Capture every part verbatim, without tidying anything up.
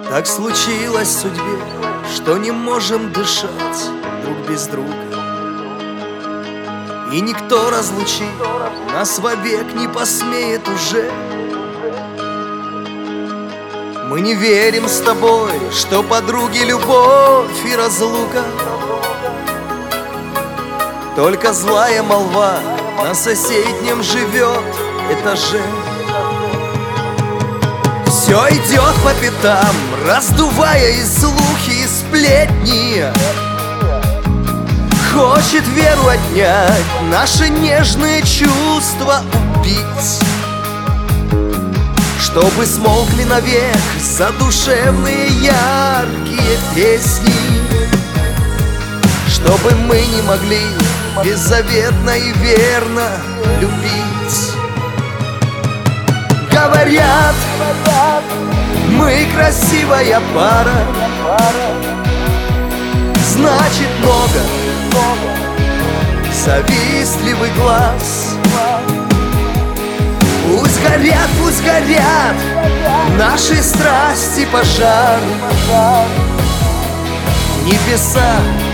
Так случилось в судьбе, что не можем дышать друг без друга, и никто разлучить нас вовек не посмеет уже. Мы не верим с тобой, что подруги любовь и разлука, только злая молва на соседнем живет этаже. Все идет по пятам, раздувая и слухи, и сплетни. Хочет веру отнять, наши нежные чувства убить, чтобы смолкли навек задушевные яркие песни, чтобы мы не могли беззаветно и верно любить. Говорят, мы красивая пара, значит много завистливый глаз. Пусть горят, пусть горят наши страсти пожар. Небеса,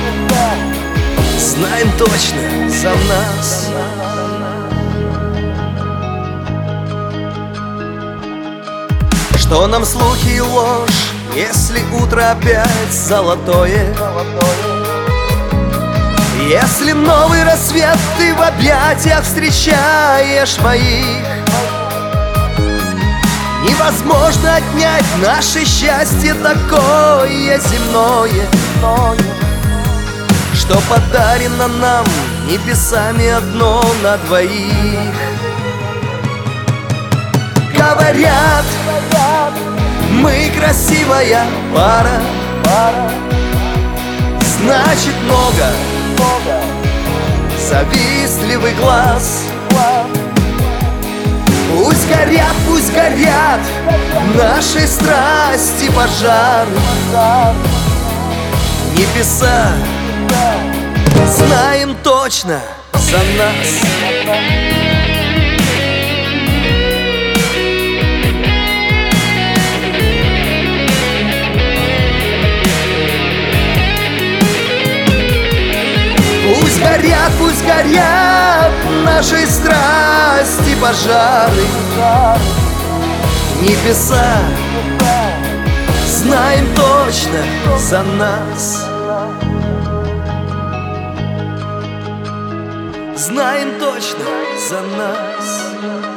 знаем точно, за нас. Что нам слухи и ложь, если утро опять золотое? Если новый рассвет ты в объятиях встречаешь моих, невозможно отнять наше счастье такое земное, что подарено нам небесами одно на двоих. Говорят, мы красивая пара, значит много завистливый глаз. Пусть горят, пусть горят наши страсти пожар. Небеса, знаем точно, за нас. Пусть горят, пусть горят наши страсти пожары. Небеса, знаем точно, за нас. Знаем точно, за нас.